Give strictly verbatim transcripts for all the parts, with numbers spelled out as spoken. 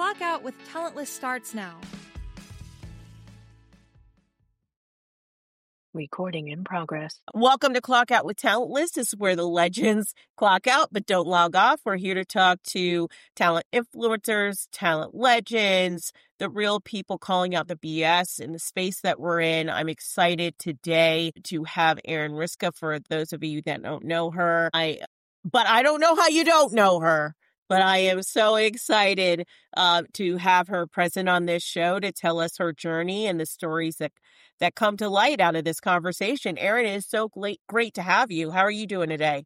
Clock Out with Talentless starts now. Recording in progress. Welcome to Clock Out with Talentless. This is where the legends clock out but don't log off. We're here to talk to talent influencers, talent legends, the real people calling out the B S in the space that we're in. I'm excited today to have Erin Riska. For those of you that don't know her, I but I don't know how you don't know her. But I am so excited uh, to have her present on this show to tell us her journey and the stories that, that come to light out of this conversation. Erin, it is so great, great to have you. How are you doing today?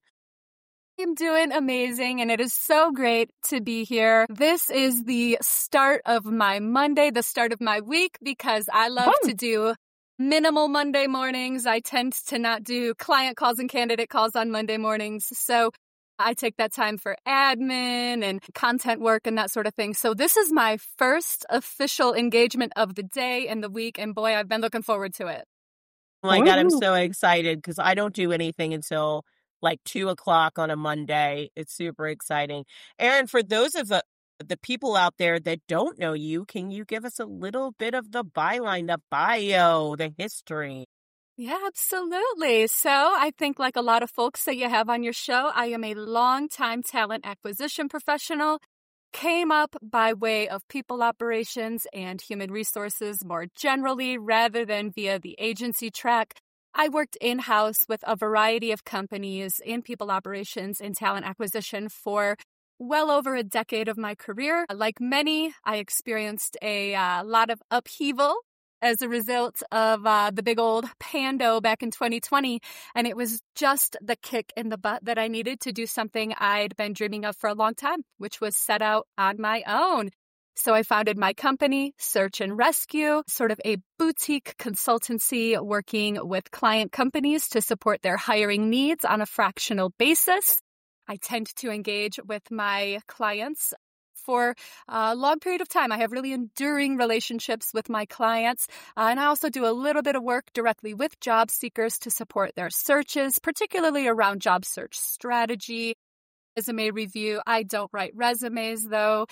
I'm doing amazing, and it is so great to be here. This is the start of my Monday, the start of my week, because I love Woo. to do minimal Monday mornings. I tend to not do client calls and candidate calls on Monday mornings. So I take that time for admin and content work and that sort of thing. So this is my first official engagement of the day and the week. And boy, I've been looking forward to it. Oh my God, I'm so excited because I don't do anything until like two o'clock on a Monday. It's super exciting. Erin, for those of the, the people out there that don't know you, can you give us a little bit of the byline, the bio, the history? Yeah, absolutely. So I think like a lot of folks that you have on your show, I am a longtime talent acquisition professional. Came up by way of people operations and human resources more generally rather than via the agency track. I worked in-house with a variety of companies in people operations and talent acquisition for well over a decade of my career. Like many, I experienced a uh, lot of upheaval as a result of uh, the big old pando back in twenty twenty. And it was just the kick in the butt that I needed to do something I'd been dreaming of for a long time, which was set out on my own. So I founded my company, Search and Rescue, sort of a boutique consultancy working with client companies to support their hiring needs on a fractional basis. I tend to engage with my clients for a long period of time. I have really enduring relationships with my clients. Uh, and I also do a little bit of work directly with job seekers to support their searches, particularly around job search strategy, resume review. I don't write resumes, though.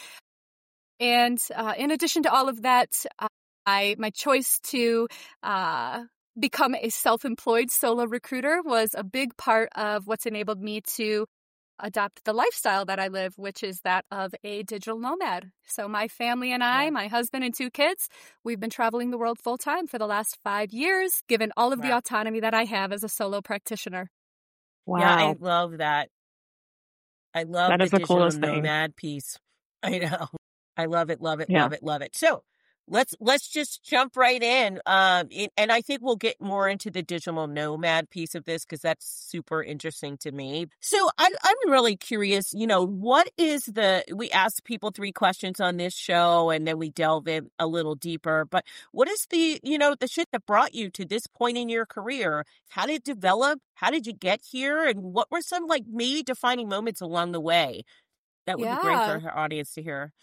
And uh, in addition to all of that, uh, I my choice to uh, become a self-employed solo recruiter was a big part of what's enabled me to adopt the lifestyle that I live, which is that of a digital nomad. So my family and I, yeah. my husband and two kids, we've been traveling the world full time for the last five years, given all of wow. the autonomy that I have as a solo practitioner. Wow. Yeah, I love that. I love that the is the digital coolest nomad thing. piece. I know. I love it, love it, yeah. love it, love it. So let's let's just jump right in. Um, and I think we'll get more into the digital nomad piece of this because that's super interesting to me. So I'm I'm really curious. You know, what is the? We ask people three questions on this show, and then we delve in a little deeper. But what is the you know the shit that brought you to this point in your career? How did it develop? How did you get here? And what were some like maybe defining moments along the way? That would yeah. be great for our audience to hear.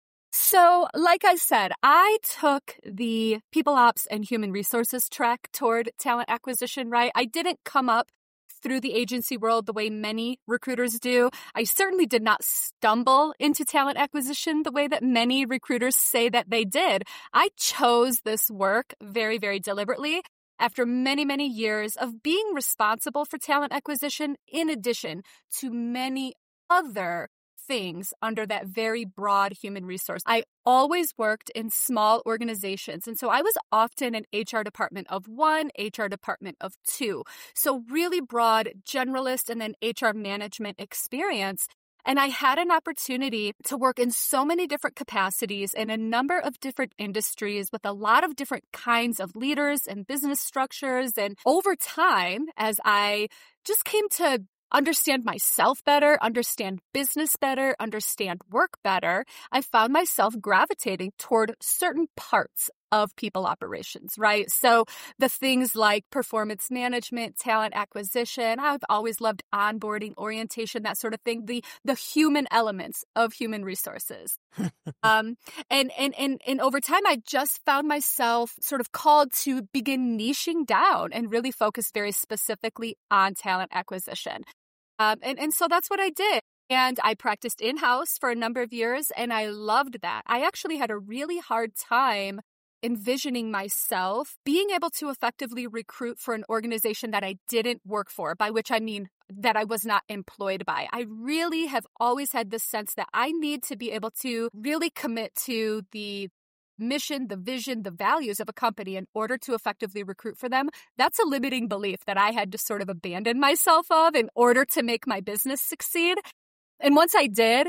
So, like I said, I took the people ops and human resources track toward talent acquisition, right? I didn't come up through the agency world the way many recruiters do. I certainly did not stumble into talent acquisition the way that many recruiters say that they did. I chose this work very, very deliberately after many, many years of being responsible for talent acquisition in addition to many other things under that very broad human resource. I always worked in small organizations. And so I was often an H R department of one, H R department of two. So really broad generalist and then H R management experience. And I had an opportunity to work in so many different capacities in a number of different industries with a lot of different kinds of leaders and business structures. And over time, as I just came to understand myself better, understand business better, understand work better, I found myself gravitating toward certain parts of people operations, right? So the things like performance management, talent acquisition, I've always loved onboarding, orientation, that sort of thing, the the human elements of human resources. um, and, and, and, and over time, I just found myself sort of called to begin niching down and really focus very specifically on talent acquisition. Um, and, and so that's what I did. And I practiced in-house for a number of years, and I loved that. I actually had a really hard time envisioning myself being able to effectively recruit for an organization that I didn't work for, by which I mean that I was not employed by. I really have always had this sense that I need to be able to really commit to the mission, the vision, the values of a company in order to effectively recruit for them. That's a limiting belief that I had to sort of abandon myself of in order to make my business succeed. And once I did,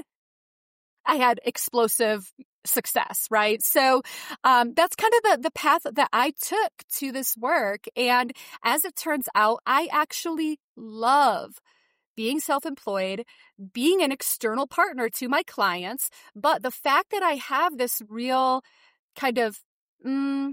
I had explosive success, right? So um, that's kind of the, the path that I took to this work. And as it turns out, I actually love being self-employed, being an external partner to my clients. But the fact that I have this real kind of mm,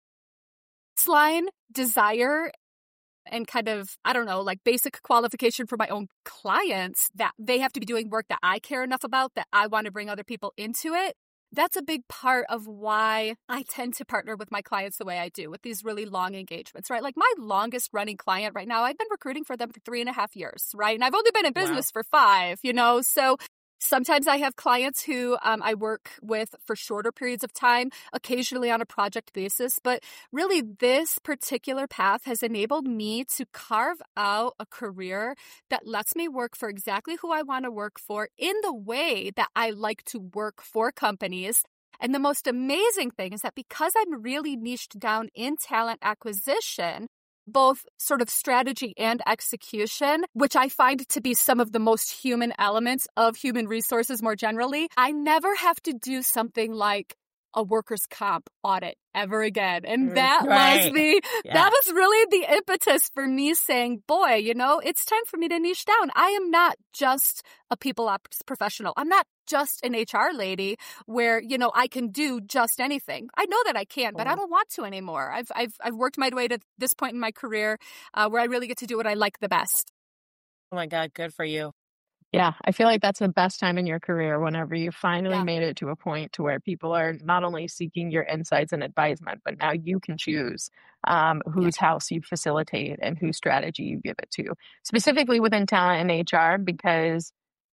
baseline desire and kind of, I don't know, like basic qualification for my own clients that they have to be doing work that I care enough about, that I want to bring other people into it. That's a big part of why I tend to partner with my clients the way I do, with these really long engagements, right? Like my longest running client right now, I've been recruiting for them for three and a half years, right? And I've only been in business wow. for five, you know? So sometimes I have clients who um, I work with for shorter periods of time, occasionally on a project basis. But really, this particular path has enabled me to carve out a career that lets me work for exactly who I want to work for in the way that I like to work for companies. And the most amazing thing is that because I'm really niched down in talent acquisition, both sort of strategy and execution, which I find to be some of the most human elements of human resources more generally, I never have to do something like a workers' comp audit ever again. And that right. was the, yeah. that was really the impetus for me saying, boy, you know, it's time for me to niche down. I am not just a people ops professional. I'm not just an H R lady where, you know, I can do just anything. I know that I can, but I don't want to anymore. I've, I've, I've worked my way to this point in my career uh, where I really get to do what I like the best. Oh my God, good for you. Yeah, I feel like that's the best time in your career, whenever you finally Yeah. made it to a point to where people are not only seeking your insights and advisement, but now you can choose um, whose Yeah. house you facilitate and whose strategy you give it to, specifically within talent and H R, because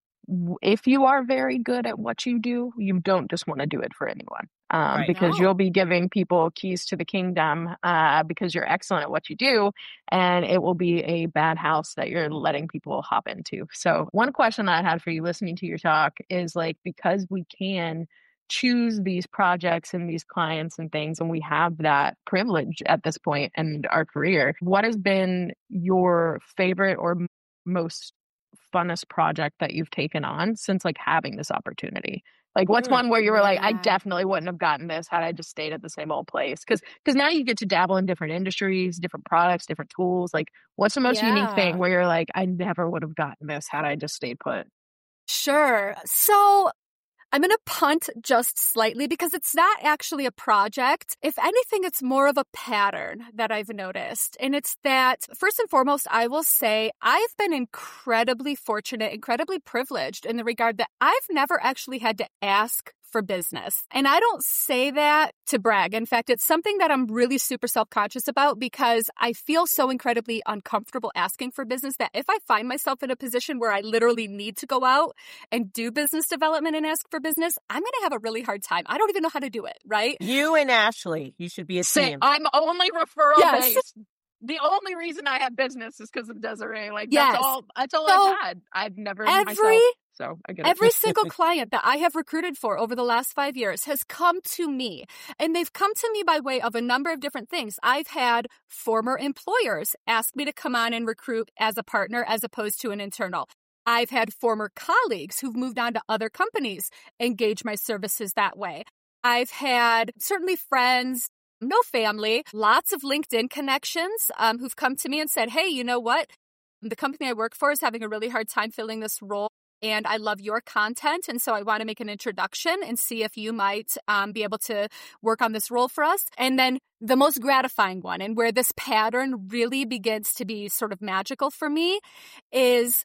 w- if you are very good at what you do, you don't just want to do it for anyone. Um, Right. because No. you'll be giving people keys to the kingdom uh, because you're excellent at what you do, and it will be a bad house that you're letting people hop into. So one question that I had for you listening to your talk is like, because we can choose these projects and these clients and things, and we have that privilege at this point in our career, what has been your favorite or m- most funnest project that you've taken on since like having this opportunity? Like what's Mm. one where you were like, I Yeah. definitely wouldn't have gotten this had I just stayed at the same old place? Because because now you get to dabble in different industries, different products, different tools. Like what's the most unique thing Yeah. where you're like, I never would have gotten this had I just stayed put? Sure. So I'm going to punt just slightly because it's not actually a project. If anything, it's more of a pattern that I've noticed. And it's that, first and foremost, I will say I've been incredibly fortunate, incredibly privileged in the regard that I've never actually had to ask for business. And I don't say that to brag. In fact, it's something that I'm really super self-conscious about because I feel so incredibly uncomfortable asking for business that if I find myself in a position where I literally need to go out and do business development and ask for business, I'm going to have a really hard time. I don't even know how to do it, right? You and Ashley, you should be a Say, team. I'm only referral Yes. based. The only reason I have business is because of Desiree. Like Yes. that's all. That's all So, I've had. I've never every- myself. So I get it. Every single client that I have recruited for over the last five years has come to me, and they've come to me by way of a number of different things. I've had former employers ask me to come on and recruit as a partner as opposed to an internal. I've had former colleagues who've moved on to other companies engage my services that way. I've had certainly friends, no family, lots of LinkedIn connections um, who've come to me and said, hey, you know what? The company I work for is having a really hard time filling this role. And I love your content. And so I want to make an introduction and see if you might um, be able to work on this role for us. And then the most gratifying one, and where this pattern really begins to be sort of magical for me, is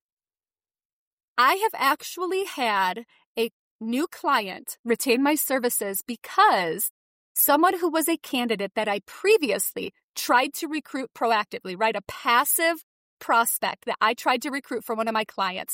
I have actually had a new client retain my services because someone who was a candidate that I previously tried to recruit proactively, right? A passive prospect that I tried to recruit for one of my clients.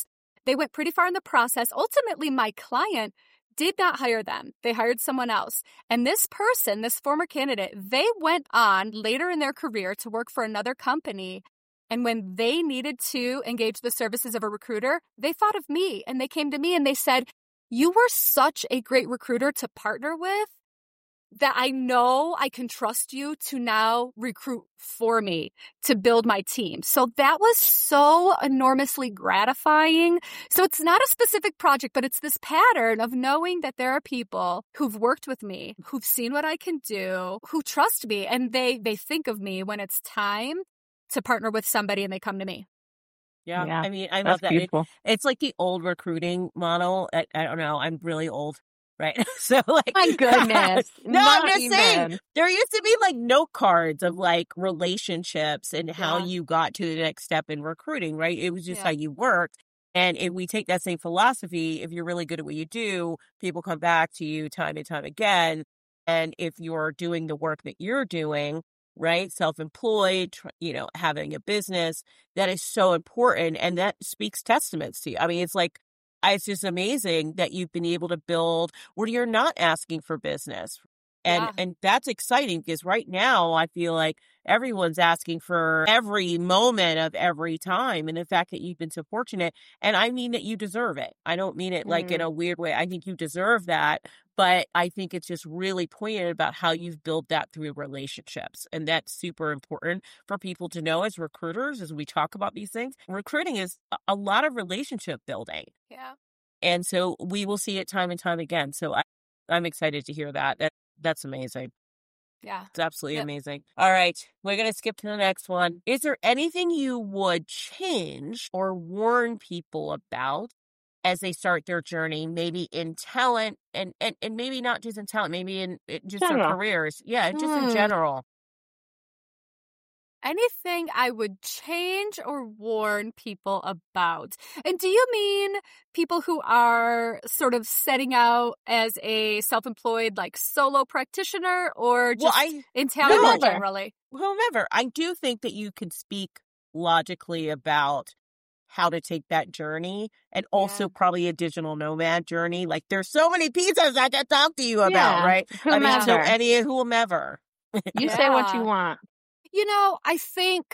They went pretty far in the process. Ultimately, my client did not hire them. They hired someone else. And this person, this former candidate, they went on later in their career to work for another company. And when they needed to engage the services of a recruiter, they thought of me and they came to me and they said, you were such a great recruiter to partner with that I know I can trust you to now recruit for me to build my team. So that was so enormously gratifying. So it's not a specific project, but it's this pattern of knowing that there are people who've worked with me, who've seen what I can do, who trust me, and they they think of me when it's time to partner with somebody and they come to me. Yeah. Yeah, I mean, I that's love that. It, beautiful. it's like the old recruiting model. I, I don't know. I'm really old, right? So like, My goodness. no, Not I'm just even. saying there used to be like note cards of like relationships and how Yeah. you got to the next step in recruiting, right? It was just Yeah. how you worked. And if we take that same philosophy, if you're really good at what you do, people come back to you time and time again. And if you're doing the work that you're doing, right, self-employed, tr- you know, having a business, that is so important. And that speaks testaments to you. I mean, it's like, I- it's just amazing that you've been able to build where you're not asking for business. And Yeah. and that's exciting because right now I feel like everyone's asking for every moment of every time. And the fact that you've been so fortunate, and I mean that you deserve it. I don't mean it like in Mm. a weird way. I think you deserve that. But I think it's just really poignant about how you've built that through relationships. And that's super important for people to know as recruiters, as we talk about these things. Recruiting is a- a lot of relationship building. Yeah. And so we will see it time and time again. So I, I'm excited to hear that. That That's amazing. Yeah. It's absolutely Yep. amazing. All right. We're going to skip to the next one. Is there anything you would change or warn people about as they start their journey, maybe in talent and, and, and maybe not just in talent, maybe in in just their General. careers? Yeah, just in Hmm. general. Anything I would change or warn people about? And do you mean people who are sort of setting out as a self-employed, like solo practitioner, or Well, just I, in talent more Whomever. generally? whomever, I do think that you can speak logically about how to take that journey and also Yeah. probably a digital nomad journey. Like there's so many pieces I can talk to you about, Yeah. right? I mean, so Whomever. any whomever. You say what you Yeah. want. You know, I think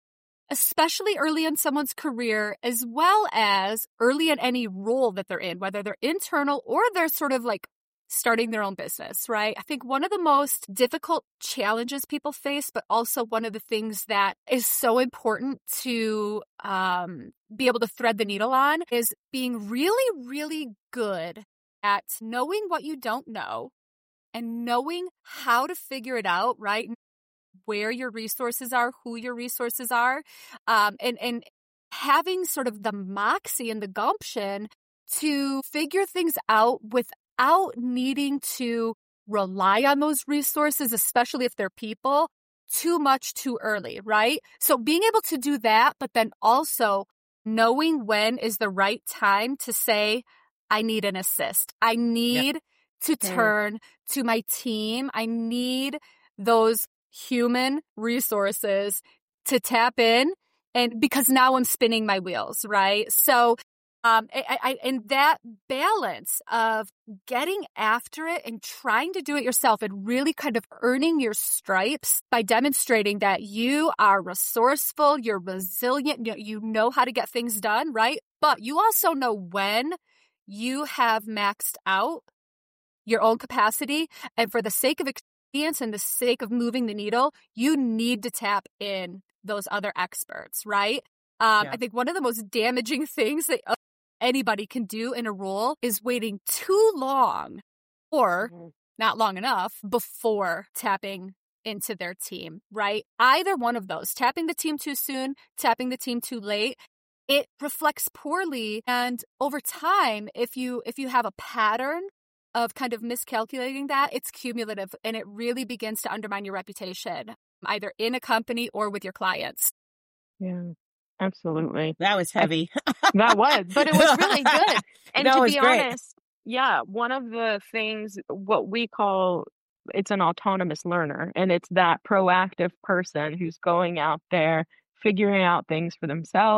especially early in someone's career, as well as early in any role that they're in, whether they're internal or they're sort of like starting their own business, right? I think one of the most difficult challenges people face, but also one of the things that is so important to um, be able to thread the needle on, is being really, really good at knowing what you don't know and knowing how to figure it out, right? Where your resources are, who your resources are, um, and and having sort of the moxie and the gumption to figure things out without needing to rely on those resources, especially if they're people, too much too early, right? So being able to do that, but then also knowing when is the right time to say, I need an assist. I need to Mm. turn to my team. I need those human resources to tap in, and because now I'm spinning my wheels, right? So um I, I and that balance of getting after it and trying to do it yourself and really kind of earning your stripes by demonstrating that you are resourceful, you're resilient, you know, you know how to get things done, right? But you also know when you have maxed out your own capacity, and for the sake of experience and the sake of moving the needle, you need to tap in those other experts, right? Um, Yeah. I think one of the most damaging things that anybody can do in a role is waiting too long or Mhm. not long enough before tapping into their team, right? Either one of those, tapping the team too soon, tapping the team too late, it reflects poorly. And over time, if you if you have a pattern of kind of miscalculating that, it's cumulative and it really begins to undermine your reputation, either in a company or with your clients. Yeah, absolutely. That was I heavy. That was, but it was really good. And That to was be great. honest, yeah, one of the things, what we call, it's an autonomous learner, and it's that proactive person who's going out there, figuring out things for themselves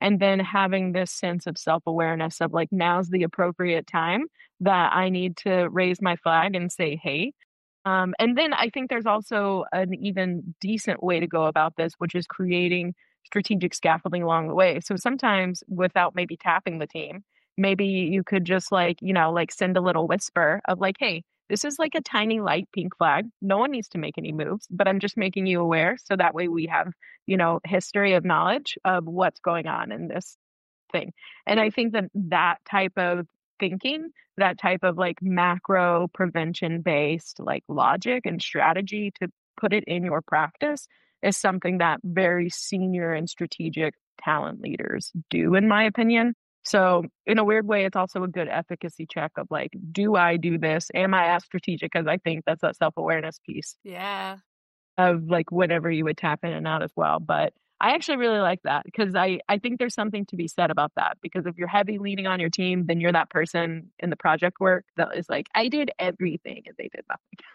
and then having this sense of self-awareness of like, now's the appropriate time that I need to raise my flag and say, hey. Um, and then I think there's also an even decent way to go about this, which is creating strategic scaffolding along the way. So sometimes without maybe tapping the team, maybe you could just like, you know, like send a little whisper of like, hey, this is like a tiny light pink flag. No one needs to make any moves, but I'm just making you aware. So that way we have, you know, history of knowledge of what's going on in this thing. And I think that that type of thinking, that type of like macro prevention based like logic and strategy to put it in your practice is something that very senior and strategic talent leaders do, in my opinion. So in a weird way, it's also a good efficacy check of like, do I do this? Am I as strategic as I think? That's that self-awareness piece Yeah. of like whatever you would tap in and out as well. But I actually really like that because I, I think there's something to be said about that, because if you're heavy leaning on your team, then you're that person in the project work that is like, I did everything and they did nothing.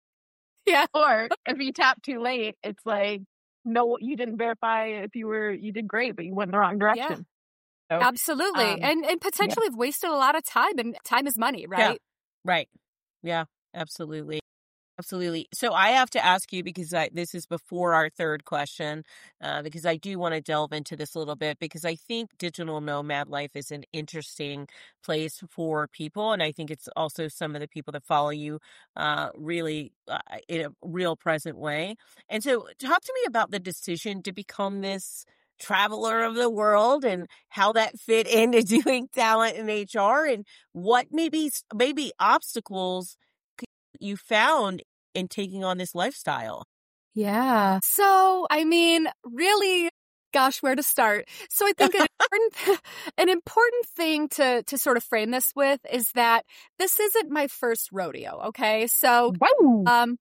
Yeah. Or if you tap too late, it's like, no, you didn't verify if you were, you did great, but you went in the wrong direction. Yeah. So, Absolutely. um, and and potentially have wasted a lot of time, and time is money, right? Yeah. Right. Yeah, absolutely. Absolutely. So I have to ask you, because I, this is before our third question, uh, because I do want to delve into this a little bit, because I think digital nomad life is an interesting place for people. And I think it's also some of the people that follow you uh, really uh, in a real present way. And so talk to me about the decision to become this traveler of the world and how that fit into doing talent in H R, and what maybe maybe obstacles you found in taking on this lifestyle. Yeah. So, I mean, really, gosh, where to start? So I think an important, an important thing to, to sort of frame this with is that this isn't my first rodeo. Okay. So, Whoa. um,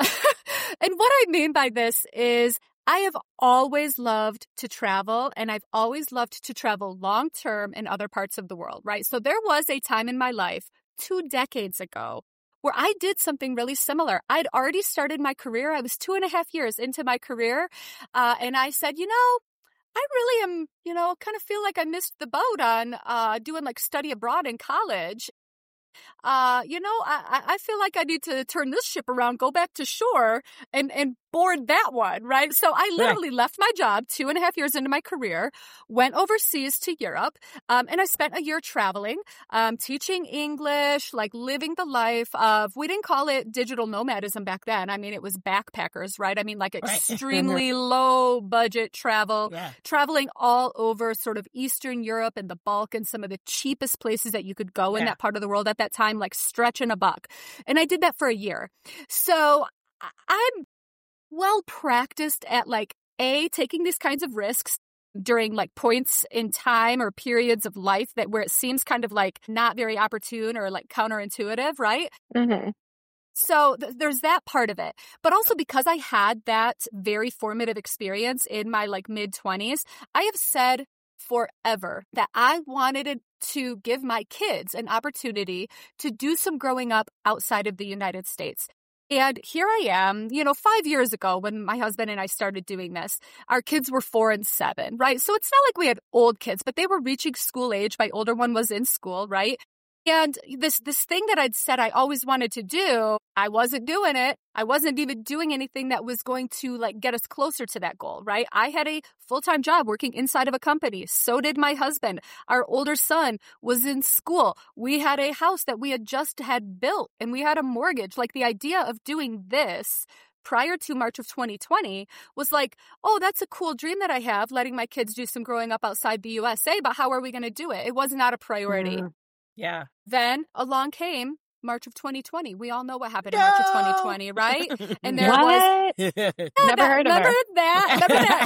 and what I mean by this is I have always loved to travel, and I've always loved to travel long term in other parts of the world, right? So there was a time in my life two decades ago where I did something really similar. I'd already started my career. I was two and a half years into my career. Uh, and I said, you know, I really am, you know, kind of feel like I missed the boat on uh, doing like study abroad in college. Uh, you know, I, I feel like I need to turn this ship around, go back to shore and, and board that one, right? So I literally yeah. left my job two and a half years into my career, went overseas to Europe, um, and I spent a year traveling, um, teaching English, like living the life of, we didn't call it digital nomadism back then. I mean, it was backpackers, right? I mean, like extremely right. low budget travel, yeah. traveling all over sort of Eastern Europe and the Balkans, some of the cheapest places that you could go yeah. in that part of the world at that time, like stretching a buck. And I did that for a year. So I'm well practiced at like A, taking these kinds of risks during like points in time or periods of life that where it seems kind of like not very opportune or like counterintuitive, right? Mm-hmm. So th- there's that part of it. But also because I had that very formative experience in my like mid twenties, I have said forever that I wanted to give my kids an opportunity to do some growing up outside of the United States. And here I am, you know, five years ago when my husband and I started doing this, our kids were four and seven, right? So it's not like we had old kids, but they were reaching school age. My older one was in school, right? And this this thing that I'd said I always wanted to do, I wasn't doing it. I wasn't even doing anything that was going to like get us closer to that goal, right? I had a full-time job working inside of a company. So did my husband. Our older son was in school. We had a house that we had just had built and we had a mortgage. Like the idea of doing this prior to March of twenty twenty was like, oh, that's a cool dream that I have, letting my kids do some growing up outside the U S A, but how are we going to do it? It was not a priority. Mm. Yeah. Then along came March of twenty twenty. We all know what happened no! in March of twenty twenty, right? And there what? was yeah, never that, heard of remember her. that. Remember that?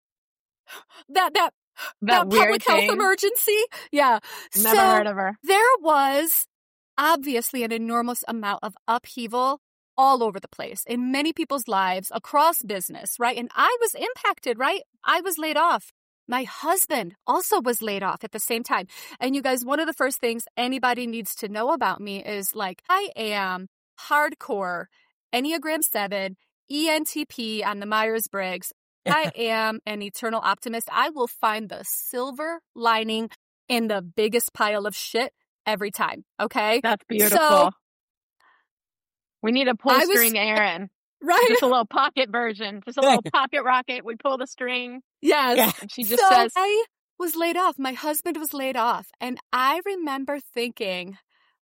that that that, that weird public thing. health emergency. Yeah. Never so heard of her. There was obviously an enormous amount of upheaval all over the place in many people's lives across business, right? And I was impacted, right? I was laid off. My husband also was laid off at the same time. And you guys, one of the first things anybody needs to know about me is like, I am hardcore Enneagram seven, E N T P on the Myers-Briggs. I am an eternal optimist. I will find the silver lining in the biggest pile of shit every time. Okay. That's beautiful. So, we need a pull I was- string Aaron. right. Just a little pocket version. Just a little pocket rocket. We pull the string. Yes. Yeah. And she just so says, I was laid off. My husband was laid off. And I remember thinking,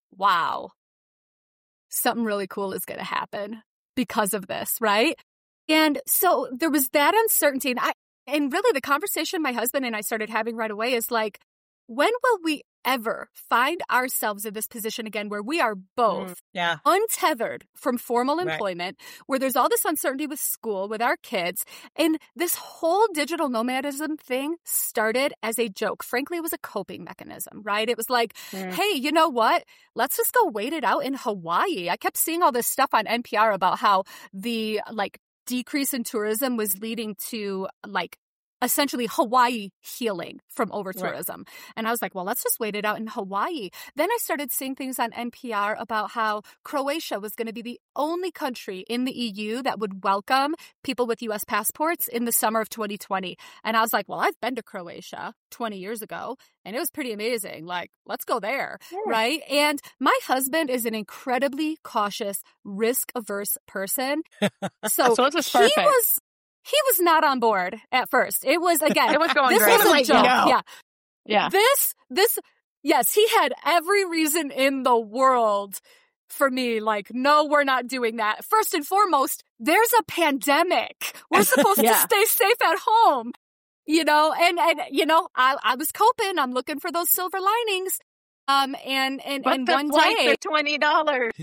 wow, something really cool is going to happen because of this, right? And so there was that uncertainty. And I, and really the conversation my husband and I started having right away is like, when will we ever find ourselves in this position again where we are both Yeah. untethered from formal Right. employment, where there's all this uncertainty with school, with our kids, and this whole digital nomadism thing started as a joke. Frankly, it was a coping mechanism, right? It was like, Mm. hey, you know what? Let's just go wait it out in Hawaii. I kept seeing all this stuff on N P R about how the like decrease in tourism was leading to like essentially Hawaii healing from over tourism. And I was like, well, let's just wait it out in Hawaii. Then I started seeing things on N P R about how Croatia was going to be the only country in the E U that would welcome people with U S passports in the summer of twenty twenty. And I was like, well, I've been to Croatia twenty years ago and it was pretty amazing. Like, let's go there. Yeah. Right. And my husband is an incredibly cautious, risk averse person. So, So this is he perfect. was he was not on board at first. It was again It was going this great. was a Like, joke. no. Yeah. Yeah. This this yes, he had every reason in the world for me, like, no, we're not doing that. First and foremost, there's a pandemic. We're supposed Yeah. to stay safe at home. You know, and and you know, I I was coping. I'm looking for those silver linings. Um and and, But and the one flights day, are twenty dollars.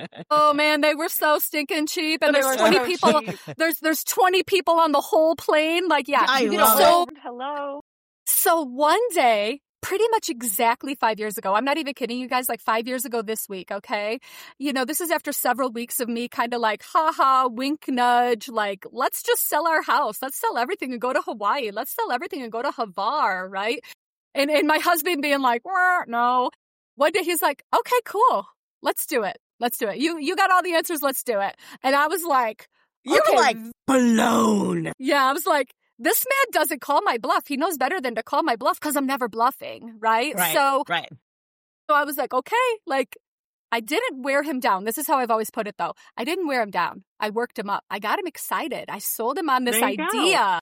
oh man, they were so stinking cheap, and They there's were twenty so people. cheap. There's there's twenty people on the whole plane. Like, yeah, I You get love a so load. Hello. so one day, pretty much exactly five years ago, I'm not even kidding you guys, like five years ago this week, okay? You know, this is after several weeks of me kind of like, haha, wink, nudge, like, let's just sell our house. Let's sell everything and go to Hawaii. Let's sell everything and go to Havar, right? And and my husband being like, "Wah, no." One day he's like, okay, cool. Let's do it. Let's do it. You you got all the answers. Let's do it. And I was like, You're okay, like blown. yeah, I was like, this man doesn't call my bluff. He knows better than to call my bluff because I'm never bluffing, right? Right. So, right. so I was like, okay, like I didn't wear him down. This is how I've always put it, though. I didn't wear him down. I worked him up. I got him excited. I sold him on this There you go. idea.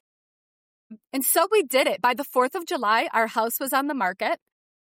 And so we did it. By the fourth of July, our house was on the market.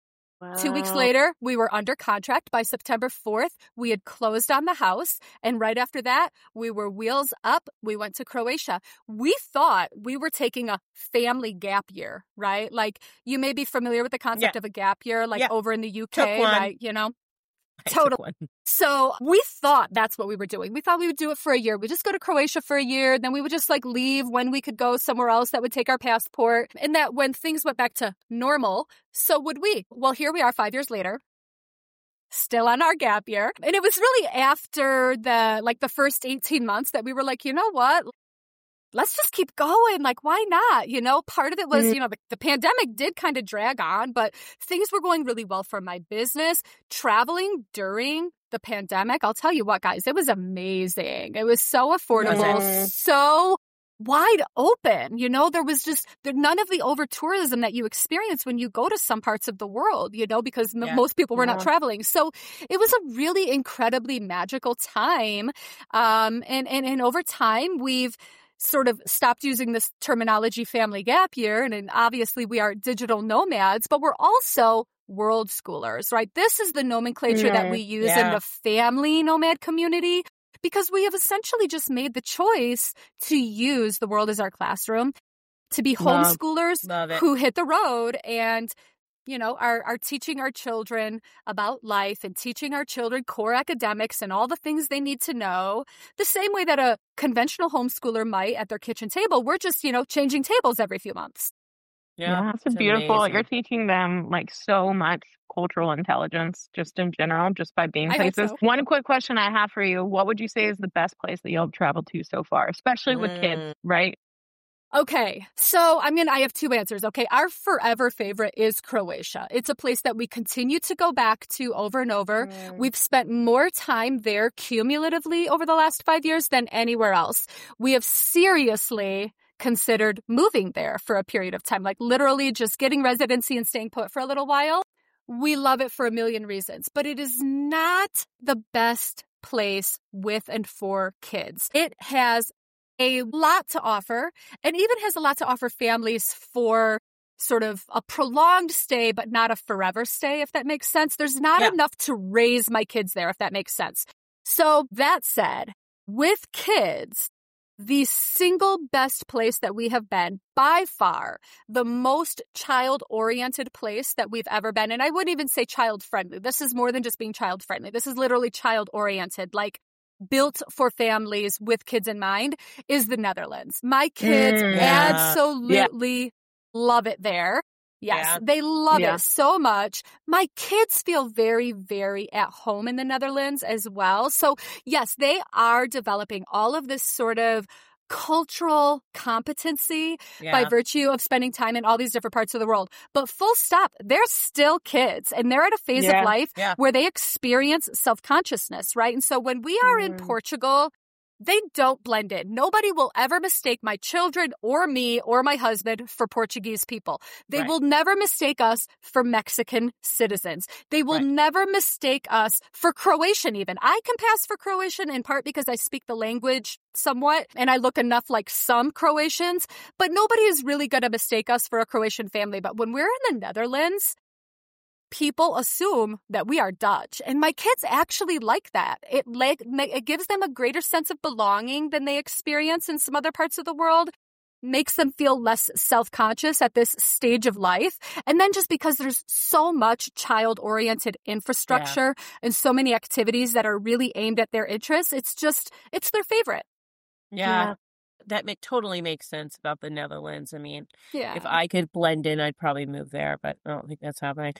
Two weeks Wow. later, we were under contract. By September fourth, we had closed on the house. And right after that, we were wheels up. We went to Croatia. We thought we were taking a family gap year, right? Like, you may be familiar with the concept Yeah. of a gap year, like Yeah. over in the U Took K, one. right? You know? I took Totally. one. So we thought that's what we were doing. We thought we would do it for a year. We'd just go to Croatia for a year. Then we would just like leave when we could go somewhere else that would take our passport. And that when things went back to normal, so would we. Well, here we are five years later, still on our gap year. And it was really after the like the first eighteen months that we were like, you know what? Let's just keep going. Like, why not? You know, part of it was, Mhm. you know, the, the pandemic did kind of drag on, but things were going really well for my business. Traveling during the pandemic, I'll tell you what, guys, it was amazing. It was so affordable, Mhm. so wide open. You know, there was just there, none of the over tourism that you experience when you go to some parts of the world, you know, because m- Yeah. most people were not Yeah. traveling. So it was a really incredibly magical time. Um, and, and, and over time, we've sort of stopped using this terminology family gap year. And, and obviously we are digital nomads, but we're also world schoolers, right? This is the nomenclature that Mhm. we use Yeah. in the family nomad community because we have essentially just made the choice to use the world as our classroom, to be Love. homeschoolers Love it. who hit the road and you know, are, are teaching our children about life and teaching our children core academics and all the things they need to know. The same way that a conventional homeschooler might at their kitchen table. We're just, you know, changing tables every few months. Yeah, it's a it's beautiful. amazing. You're teaching them like so much cultural intelligence just in general, just by being I hope places. so. One quick question I have for you. What would you say is the best place that you've traveled to so far, especially with kids, Mm. right? Okay, so I'm gonna, I have two answers. Okay, our forever favorite is Croatia. It's a place that we continue to go back to over and over. Mm. We've spent more time there cumulatively over the last five years than anywhere else. We have seriously considered moving there for a period of time, like literally just getting residency and staying put for a little while. We love it for a million reasons, but it is not the best place with and for kids. It has a lot to offer and even has a lot to offer families for sort of a prolonged stay, but not a forever stay, if that makes sense. There's not Yeah. enough to raise my kids there, if that makes sense. So that said, with kids, the single best place that we have been, by far, the most child-oriented place that we've ever been, and I wouldn't even say child-friendly. This is more than just being child-friendly. This is literally child-oriented, like built for families with kids in mind, is the Netherlands. My kids Mm, yeah. absolutely love it there. Yes, Yeah. they love Yeah. it so much. My kids feel very, very at home in the Netherlands as well. So yes, they are developing all of this sort of cultural competency Yeah. by virtue of spending time in all these different parts of the world. But full stop, they're still kids and they're at a phase Yeah. of life Yeah. where they experience self-consciousness, right? And so when we are in Mhm. Portugal, they don't blend in. Nobody will ever mistake my children or me or my husband for Portuguese people. They Right. will never mistake us for Mexican citizens. They will Right. never mistake us for Croatian even. I can pass for Croatian in part because I speak the language somewhat and I look enough like some Croatians, but nobody is really going to mistake us for a Croatian family. But when we're in the Netherlands, people assume that we are Dutch. And my kids actually like that. It like it gives them a greater sense of belonging than they experience in some other parts of the world, makes them feel less self-conscious at this stage of life. And then just because there's so much child-oriented infrastructure and so many activities that are really aimed at their interests, it's just, it's their favorite. Yeah. Yeah. That ma- totally makes sense about the Netherlands. I mean, Yeah. if I could blend in, I'd probably move there, but I don't think that's happening.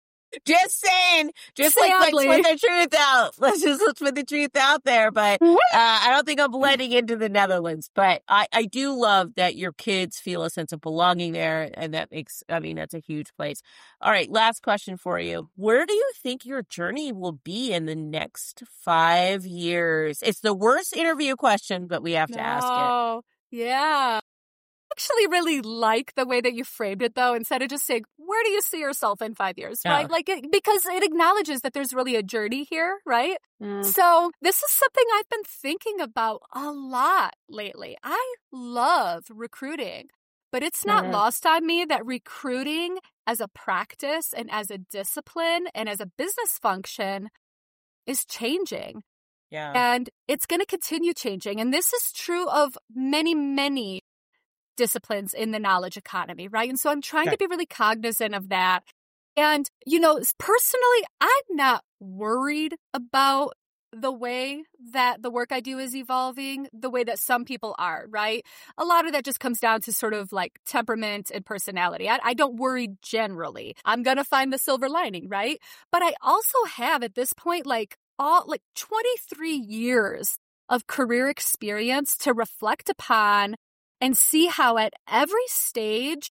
Just saying, just like let's Sadly. put the truth out. Let's just let's put the truth out there. But uh, I don't think I'm blending into the Netherlands. But I, I do love that your kids feel a sense of belonging there, and that makes I mean that's a huge place. All right, last question for you: where do you think your journey will be in the next five years? It's the worst interview question, but we have to ask it. Oh, yeah. I actually really like the way that you framed it, though, instead of just saying, where do you see yourself in five years, Yeah. right? Like, it, because it acknowledges that there's really a journey here, right? Mm. So this is something I've been thinking about a lot lately. I love recruiting, but it's not Mhm. lost on me that recruiting as a practice and as a discipline and as a business function is changing. Yeah. And it's going to continue changing. And this is true of many, many disciplines in the knowledge economy, right? And so I'm trying Okay. to be really cognizant of that. And, you know, personally, I'm not worried about the way that the work I do is evolving the way that some people are, right? A lot of that just comes down to sort of like temperament and personality. I, I don't worry generally. I'm going to find the silver lining, right? But I also have at this point, like all like twenty-three years of career experience to reflect upon and see how at every stage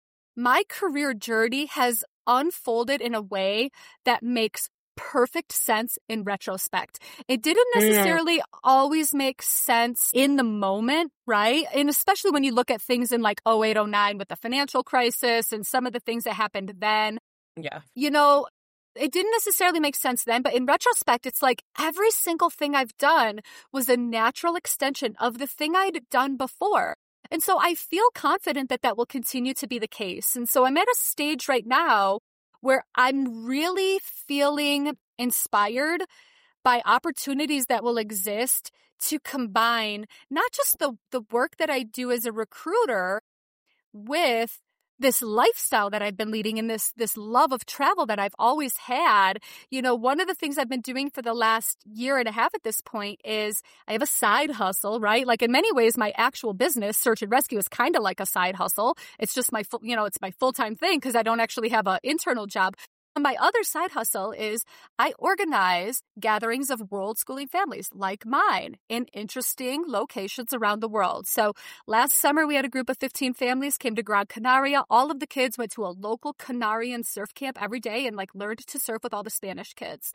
my career journey has unfolded in a way that makes perfect sense in retrospect. It didn't necessarily always make sense in the moment, right? And especially when you look at things in like oh eight, oh nine with the financial crisis and some of the things that happened then, Yeah. you know, it didn't necessarily make sense then, but in retrospect, it's like every single thing I've done was a natural extension of the thing I'd done before. And so I feel confident that that will continue to be the case. And so I'm at a stage right now where I'm really feeling inspired by opportunities that will exist to combine not just the, the work that I do as a recruiter with this lifestyle that I've been leading and this this love of travel that I've always had. You know, one of the things I've been doing for the last year and a half at this point is I have a side hustle, right? Like in many ways, my actual business, Search and Rescue, is kind of like a side hustle. It's just my full, you know, it's my full-time thing because I don't actually have an internal job. My other side hustle is I organize gatherings of world schooling families like mine in interesting locations around the world. So last summer, we had a group of fifteen families came to Gran Canaria. All of the kids went to a local Canarian surf camp every day and like learned to surf with all the Spanish kids.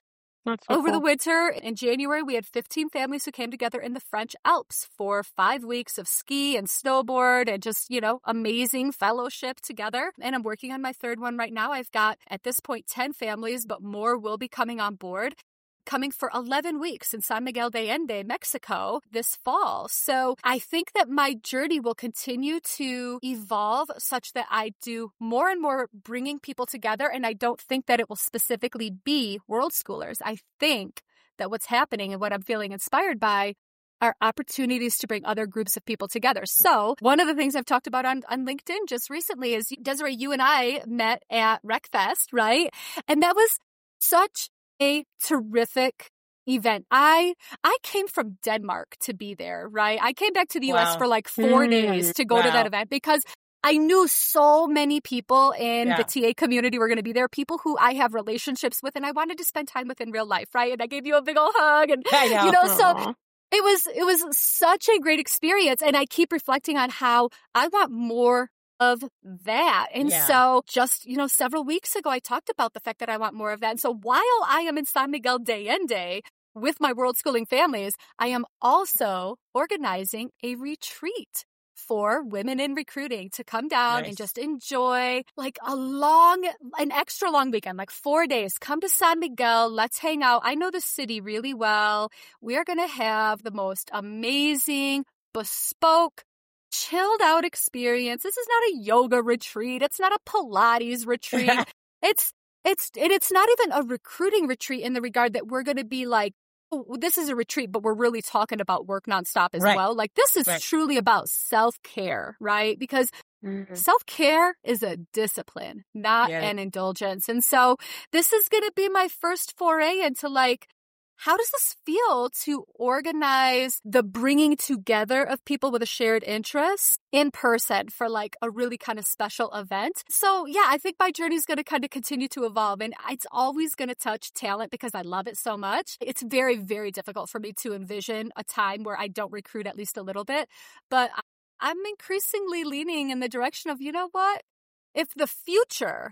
That's so Over cool. the winter in January, we had fifteen families who came together in the French Alps for five weeks of ski and snowboard and just, you know, amazing fellowship together. And I'm working on my third one right now. I've got, at this point, ten families, but more will be coming on board, coming for eleven weeks in San Miguel de Allende, Mexico this fall. So I think that my journey will continue to evolve such that I do more and more bringing people together. And I don't think that it will specifically be World Schoolers. I think that what's happening and what I'm feeling inspired by are opportunities to bring other groups of people together. So one of the things I've talked about on, on LinkedIn just recently is, Desiree, you and I met at RecFest, right? And that was such a terrific event. I I came from Denmark to be there, right? I came back to the U S Wow. for like four Mm, days to go to wow. that event because I knew so many people in Yeah. the T A community were going to be there, people who I have relationships with and I wanted to spend time with in real life, right? And I gave you a big old hug and, I know. you know, so Aw. it was it was such a great experience. And I keep reflecting on how I want more of that. And Yeah. so just, you know, several weeks ago, I talked about the fact that I want more of that. And so while I am in San Miguel de Allende with my World Schooling families, I am also organizing a retreat for women in recruiting to come down Nice. and just enjoy like a long, an extra long weekend, like four days. Come to San Miguel. Let's hang out. I know the city really well. We are going to have the most amazing, bespoke, chilled out experience. This is not a yoga retreat. It's not a Pilates retreat. it's it's and it's not even a recruiting retreat in the regard that we're going to be like, oh, this is a retreat, but we're really talking about work nonstop as Right. well. Like this is Right. truly about self-care, right? Because Mhm. self-care is a discipline, not Yeah. an indulgence. And so this is going to be my first foray into like, how does this feel to organize the bringing together of people with a shared interest in person for like a really kind of special event? So yeah, I think my journey is going to kind of continue to evolve and it's always going to touch talent because I love it so much. It's very, very difficult for me to envision a time where I don't recruit at least a little bit, but I'm increasingly leaning in the direction of, you know what? If the future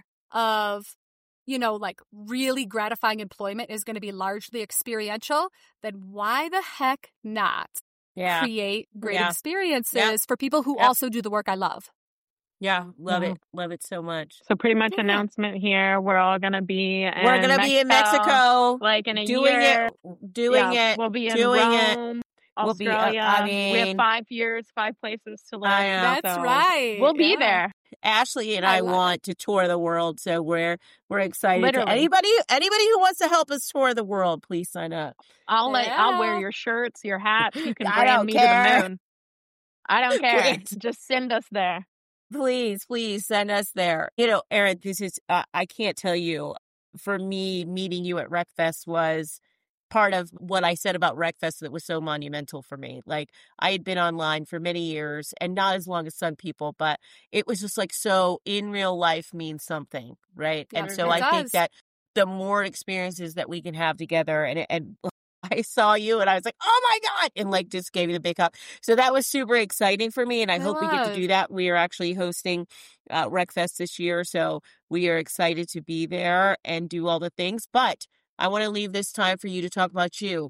of you know, like really gratifying employment is going to be largely experiential, then why the heck not Yeah. create great Yeah. experiences Yep. for people who Yep. also do the work I love? Yeah. Love Mhm. it. Love it so much. So pretty much Yeah. announcement here. We're all gonna be in We're going to be in Mexico like in a doing year. it, doing Yeah, it, we'll be in doing it. Rome, We'll be, uh, Australia. I we have mean- five years, five places to live. I know. That's so right. We'll be Yeah. there. Ashley and I I love want to tour the world, so we're we're excited. To, Literally. anybody anybody who wants to help us tour the world, please sign up. I'll let I'll wear Yeah. your shirts, your hats. You can I brand don't me care. to the moon. I don't care. Please. Just send us there. Please, please send us there. You know, Erin, this is uh, I can't tell you. For me, meeting you at RecFest was part of what I said about RecFest that was so monumental for me. Like I had been online for many years and not as long as some people, but it was just like so in real life means something, right? Yeah, and so it I think does. that the more experiences that we can have together and and I saw you and I was like, oh my God, and like just gave you the big hug. So that was super exciting for me. And I, I hope we get to love. do that. We are actually hosting uh, RecFest this year. So we are excited to be there and do all the things. But I want to leave this time for you to talk about you.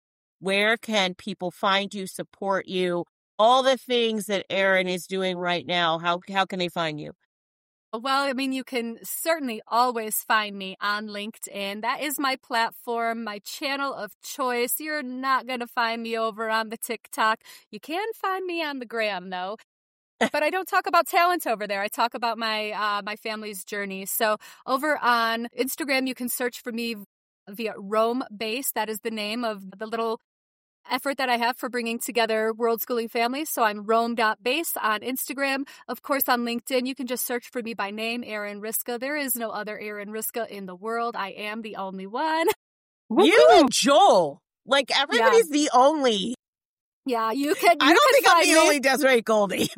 Where can people find you, support you, all the things that Erin is doing right now? How how can they find you? Well, I mean, you can certainly always find me on LinkedIn. That is my platform, my channel of choice. You're not going to find me over on the TikTok. You can find me on the gram, though. But I don't talk about talent over there. I talk about my uh, my family's journey. So over on Instagram, you can search for me via Rome Base. That is the name of the little effort that I have for bringing together World Schooling families. So I'm Rome.base on Instagram. Of course, on LinkedIn, you can just search for me by name, Erin Riska. There is no other Erin Riska in the world. I am the only one. You and Joel. Like everybody's the only. Yeah, you can. You I don't can think I'm find the me. only Desiree Goldie.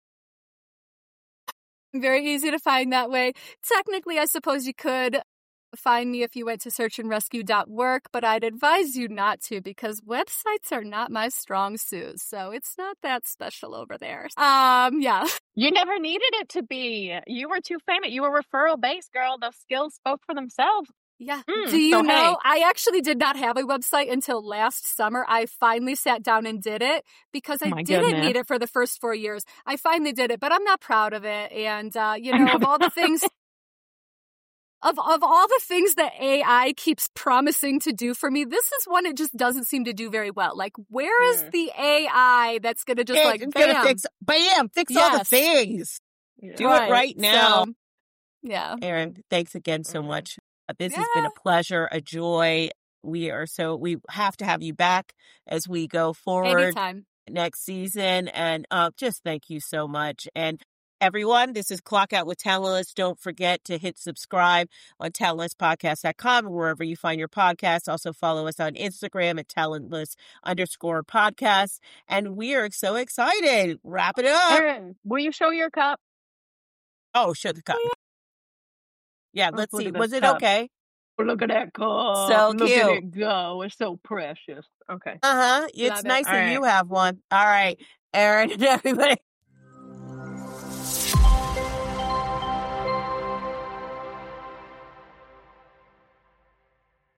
Very easy to find that way. Technically, I suppose you could find me if you went to search and rescue dot work, but I'd advise you not to because websites are not my strong suit. So it's not that special over there. Um, yeah. You never needed it to be. You were too famous. You were referral based, girl. Those skills spoke for themselves. Yeah. Mm, Do you so, know, hey. I actually did not have a website until last summer. I finally sat down and did it because I My didn't goodness. need it for the first four years. I finally did it, but I'm not proud of it. And, uh, you know, of all the things, of, of all the things that A I keeps promising to do for me, this is one it just doesn't seem to do very well. Like, where is Mm. the A I that's going to just Yeah, like, it's bam, gonna fix, bam, fix all the Yes. things. Yeah. Do it right now. So, yeah. Erin, thanks again so Mhm. much. Uh, This has been Yeah. a pleasure, a joy. We are so, we have to have you back as we go forward Anytime. next season. And uh, just thank you so much. And everyone, this is Clock Out with Talentless. Don't forget to hit subscribe on talentless podcast dot com, wherever you find your podcasts. Also follow us on Instagram at talentless underscore podcast. And we are so excited. Wrap it up. Erin, will you show your cup? Oh, show the cup. Yeah, Oh, let's look see. at this Was it cup. okay? Oh, look at that cup. So Look cute. at it go. It's so precious. Okay. Uh huh. It's Love it. nice All that right. you have one. All right, Erin and everybody.